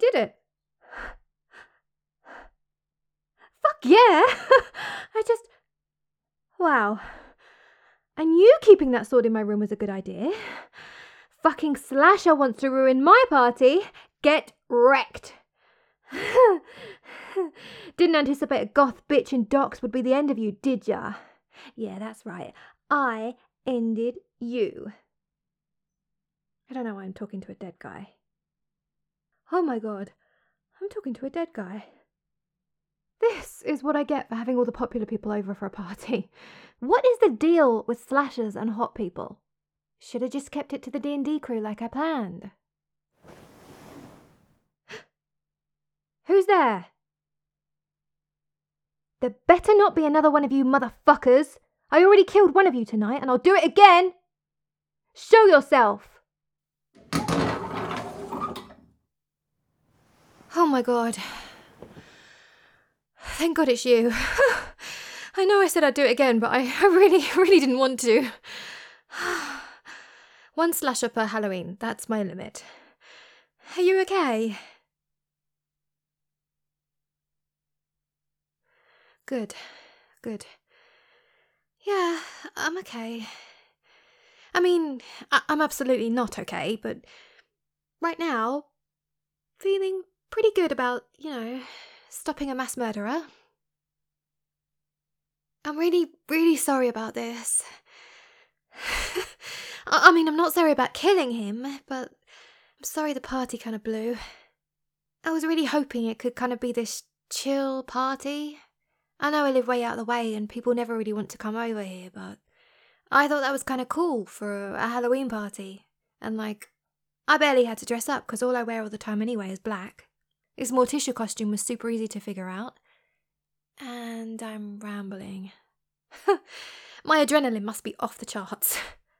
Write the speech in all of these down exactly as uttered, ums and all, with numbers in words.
did it. Fuck yeah! I just... Wow. I knew keeping that sword in my room was a good idea. Fucking Slasher wants to ruin my party. Get wrecked. Didn't anticipate a goth bitch in docks would be the end of you, did ya? Yeah, that's right. I ended you. I don't know why I'm talking to a dead guy. Oh my god, I'm talking to a dead guy. This is what I get for having all the popular people over for a party. What is the deal with slashers and hot people? Should have just kept it to the D and D crew like I planned. Who's there? There better not be another one of you motherfuckers. I already killed one of you tonight and I'll do it again. Show yourself. Oh my god. Thank God it's you. I know I said I'd do it again, but I, I really, really didn't want to. One slasher per Halloween, that's my limit. Are you okay? Good, good. Yeah, I'm okay. I mean, I- I'm absolutely not okay, but right now, feeling pretty good about, you know, stopping a mass murderer. I'm really, really sorry about this. I mean, I'm not sorry about killing him, but I'm sorry the party kind of blew. I was really hoping it could kind of be this chill party. I know I live way out of the way and people never really want to come over here, but I thought that was kind of cool for a Halloween party. And like, I barely had to dress up because all I wear all the time anyway is black. His Morticia costume was super easy to figure out. And I'm rambling. My adrenaline must be off the charts.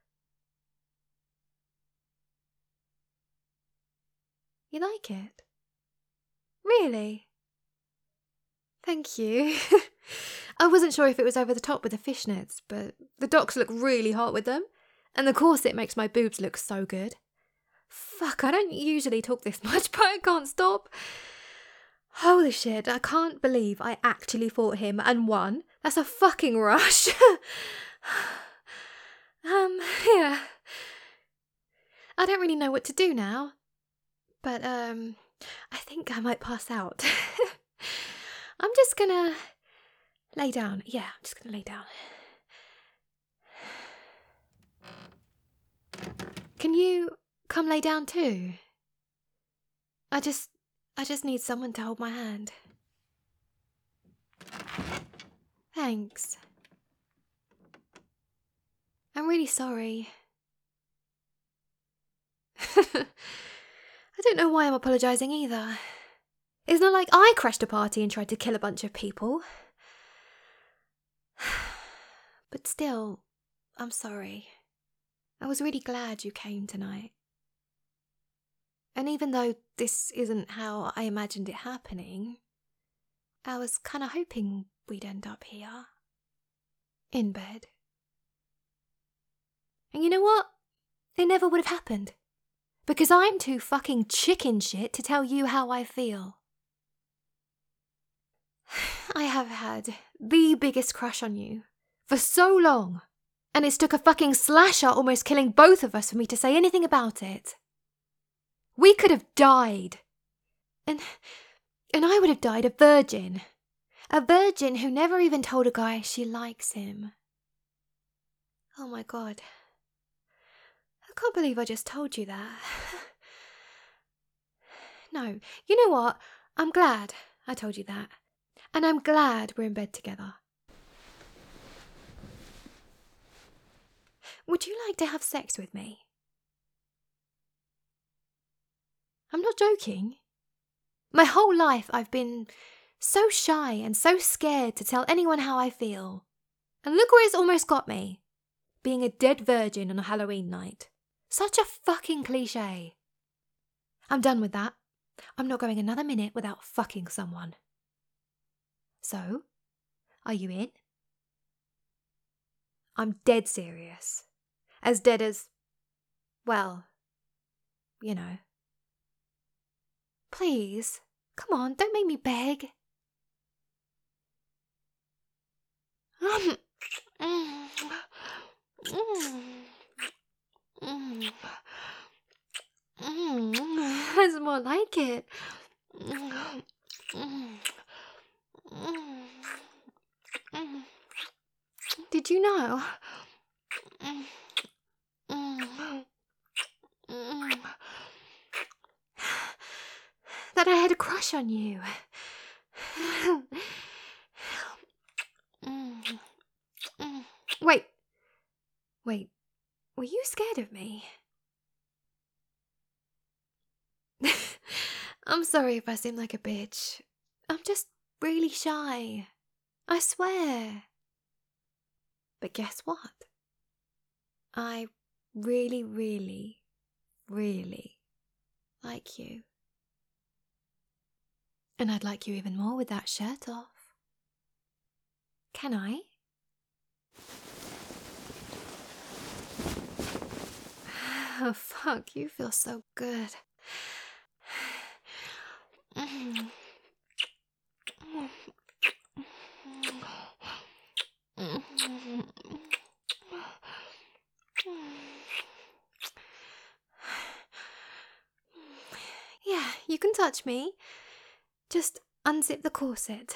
You like it? Really? Thank you. I wasn't sure if it was over the top with the fishnets, but the docks look really hot with them. And the corset makes my boobs look so good. Fuck, I don't usually talk this much, but I can't stop. Holy shit, I can't believe I actually fought him and won. That's a fucking rush. um, yeah. I don't really know what to do now. But, um, I think I might pass out. I'm just gonna lay down. Yeah, I'm just gonna lay down. Can you come lay down too? I just, I just need someone to hold my hand. Thanks. I'm really sorry. I don't know why I'm apologising either. It's not like I crashed a party and tried to kill a bunch of people. But still, I'm sorry. I was really glad you came tonight. And even though this isn't how I imagined it happening, I was kind of hoping we'd end up here. In bed. And you know what? It never would have happened. Because I'm too fucking chicken shit to tell you how I feel. I have had the biggest crush on you for so long, and it's took a fucking slasher almost killing both of us for me to say anything about it. We could have died. And, and I would have died a virgin. A virgin who never even told a guy she likes him. Oh my god. I can't believe I just told you that. No, you know what? I'm glad I told you that. And I'm glad we're in bed together. Would you like to have sex with me? I'm not joking. My whole life I've been so shy and so scared to tell anyone how I feel. And look where it's almost got me. Being a dead virgin on a Halloween night. Such a fucking cliche. I'm done with that. I'm not going another minute without fucking someone. So, are you in? I'm dead serious. As dead as, well, you know. Please. Come on, don't make me beg. Um, mm, mm, mm, mm, that's more like it. Mm, mm, mm, mm. Did you know? Mm, mm, mm, that I had a crush on you. Mm, mm. Wait. Wait. Were you scared of me? I'm sorry if I seem like a bitch. I'm just really shy. I swear. But guess what? I really, really, really like you. And I'd like you even more with that shirt off. Can I? Oh, fuck, you feel so good. Mm. Yeah, you can touch me. Just unzip the corset.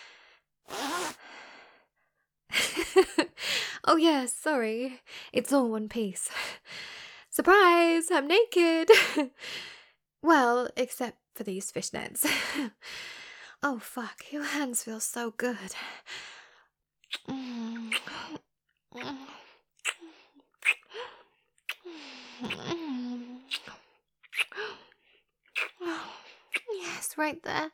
Oh yeah, sorry. It's all one piece. Surprise, I'm naked. Well, except for these fishnets. Oh fuck, your hands feel so good. Mm. Yes, right there.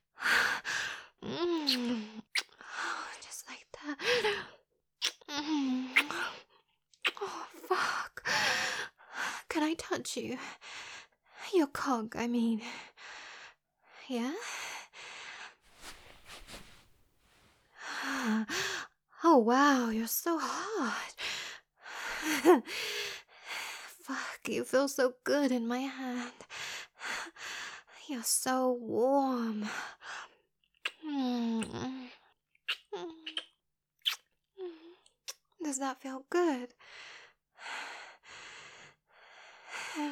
Mm. Just like that. Mm. Oh, fuck. Can I touch you? Your cog, I mean. Yeah? Oh, wow, you're so hot. Fuck, you feel so good in my hand. You're so warm. Mm. Does that feel good? Yeah.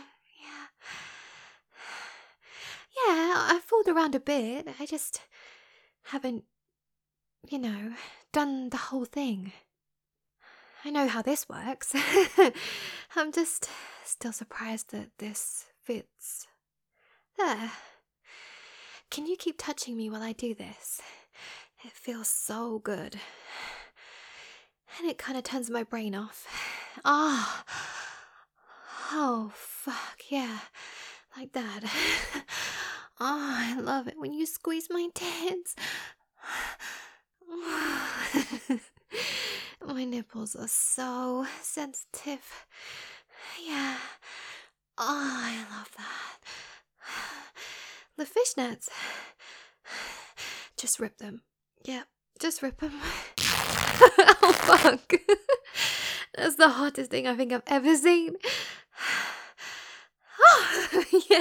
Yeah, I fooled around a bit. I just haven't, you know, done the whole thing. I know how this works. I'm just still surprised that this fits. There. Can you keep touching me while I do this? It feels so good. And it kind of turns my brain off. Ah. Oh, fuck, yeah. Like that. Oh, I love it when you squeeze my tits. My nipples are so sensitive. Yeah. Oh, I love that. The fishnets. Just rip them. Yeah, just rip them. Oh, fuck. That's the hottest thing I think I've ever seen. Oh, yeah.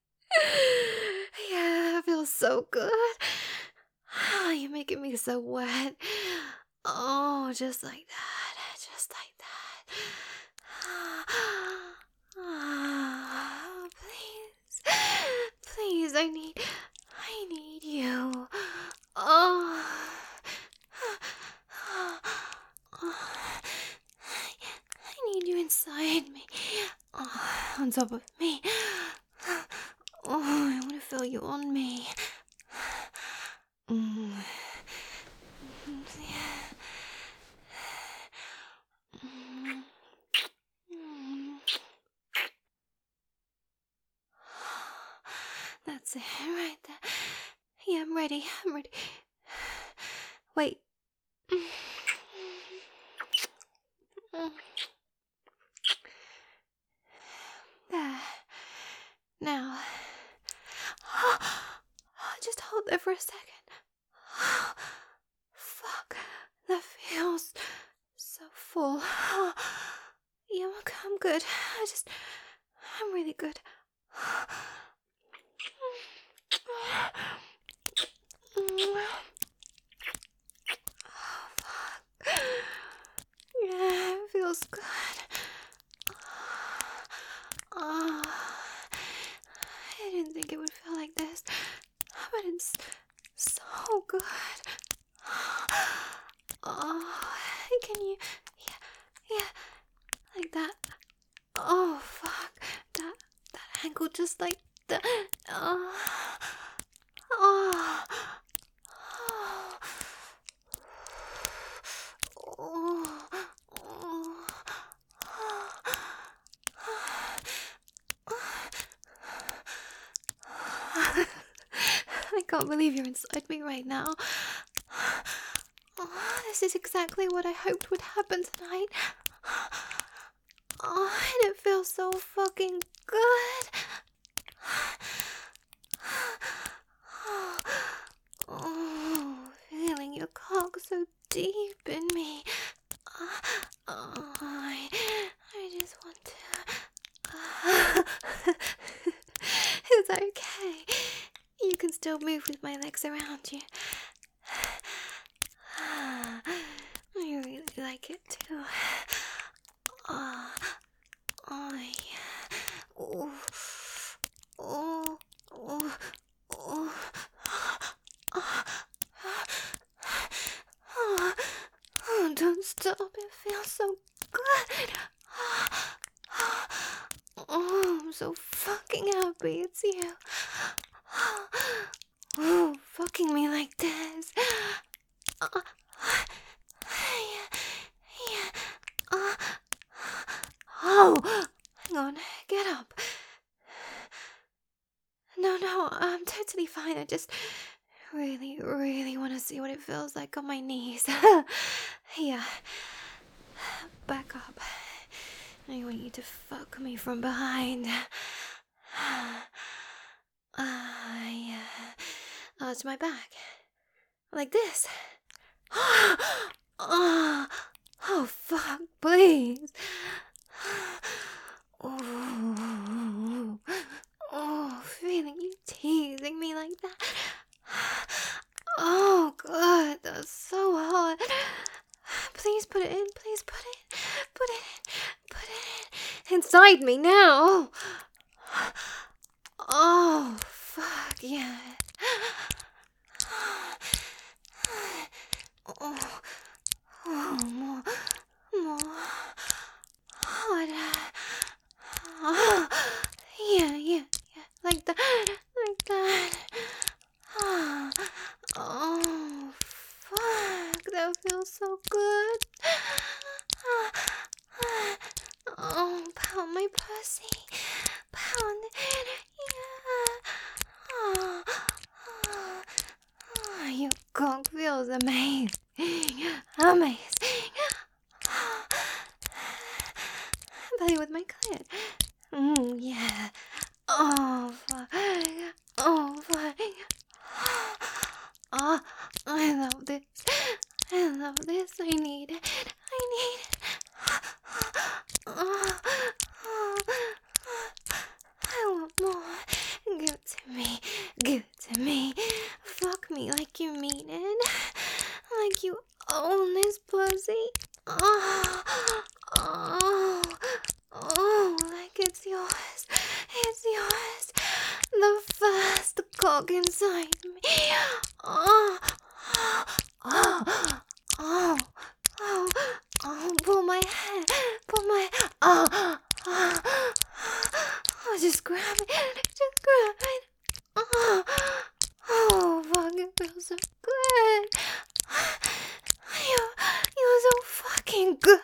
Yeah, it feels so good. Oh, you're making me so wet. Oh, just like that. Just like that. Oh, please. Please, I need I need you. Oh. I need you inside me. Oh, on top of me. Oh, I want to feel you on me. Mm. Yeah. Mm. Mm. That's it, right there. Yeah, I'm ready. I'm ready. Wait. There. Now. Just hold there for a second. Fuck. That feels so full. Yeah, I'm I'm good. I just. I'm really good. but it's so good. Oh, can you, yeah, yeah, like that. Oh, fuck, that, that ankle just like that. Oh, oh, oh, oh. I can't believe you're inside me right now. Oh, this is exactly what I hoped would happen tonight. Oh, and it feels so fucking good. Oh, feeling your cock so deep in me. Oh, I, I just want to. It's okay. You can still move with my legs around you. I really like it too. Oh, oh yeah. Oh, oh, oh, oh. Oh, oh, don't stop. It feels so good. Oh, I'm so fucking happy it's you. Oh, fucking me like this. Uh, yeah, yeah. Uh, oh, hang on. Get up. No, no, I'm totally fine. I just really, really want to see what it feels like on my knees. Here. Back up. I want you to fuck me from behind. I uh, arch my back. Like this. Oh, oh, fuck, please. Oh, oh, feeling you teasing me like that. Oh, God, that's so hot. Please put it in, please put it, put it in, put it in. Inside me now. Oh, fuck, yeah. Oh, oh, more, more. Harder. Oh, yeah, yeah, yeah. Like that, like that. Oh, oh, fuck. That feels so good. Oh, pound my pussy. Pound it. Yeah. Oh, oh, oh, your cock feels amazing. Amazing. Play with my clit. Mm, yeah. Oh, fuck. Oh, fuck. Oh, I love this. I love this. I need it. I need it. Oh, oh, I want more. Give it to me. Give it to me. Fuck me like you mean it. Like you own this pussy. Oh, oh, oh, like it's yours. It's yours. The first cock inside me. Oh, oh, oh, oh, oh, oh, pull my hair. Pull my, oh, oh, oh, just grab it. Just grab it. Oh, oh, fuck, it feels so good. You, you're so fucking good.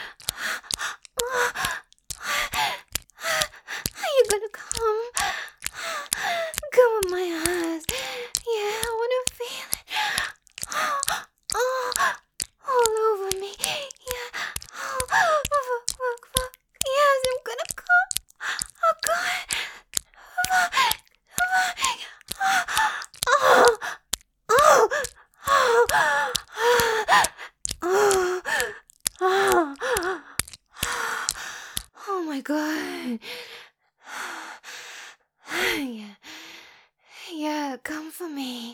Are you gonna come? Come on my ass. Yeah, I wanna feel it. Oh, all over me. Yeah. Oh, fuck, fuck, fuck. Yes, I'm gonna come. Oh, God. Fuck, fuck. Oh, oh, oh, oh, oh, oh my God. Yeah, yeah, come for me.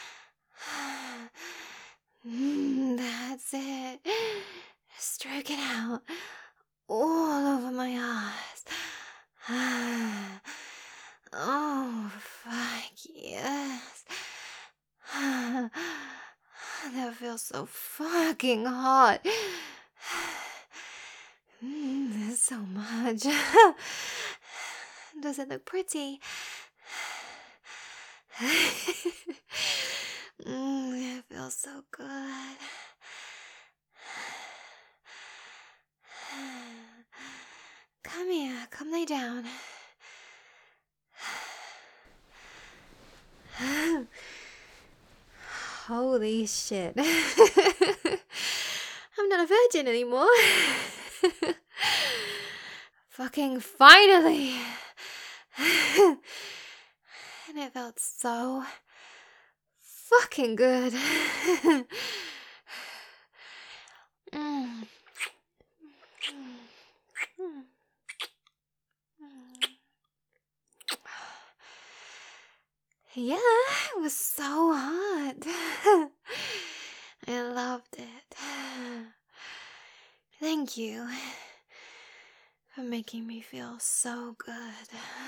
Mm, that's it. Stroke it out all over my ass. Oh, fuck yes. feels so fucking hot. Mm, there's so much. Does it look pretty? Mm, it feels so good. Come here, come lay down. Holy shit. I'm not a virgin anymore. Fucking finally. And it felt so fucking good. Mm. Yeah, it was so hot. I loved it. Thank you for making me feel so good.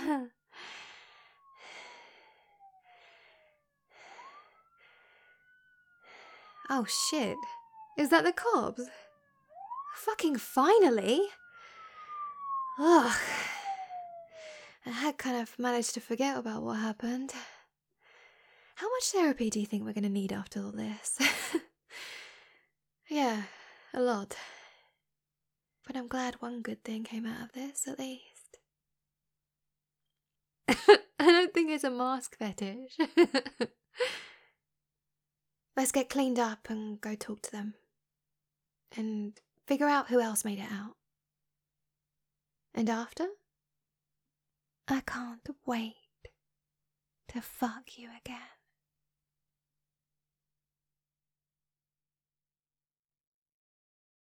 Oh shit. Is that the cops? Fucking finally! Ugh. I had kind of managed to forget about what happened. How much therapy do you think we're gonna need after all this? Yeah, a lot. But I'm glad one good thing came out of this, at least. I don't think it's a mask fetish. Let's get cleaned up and go talk to them. And figure out who else made it out. And after? I can't wait to fuck you again.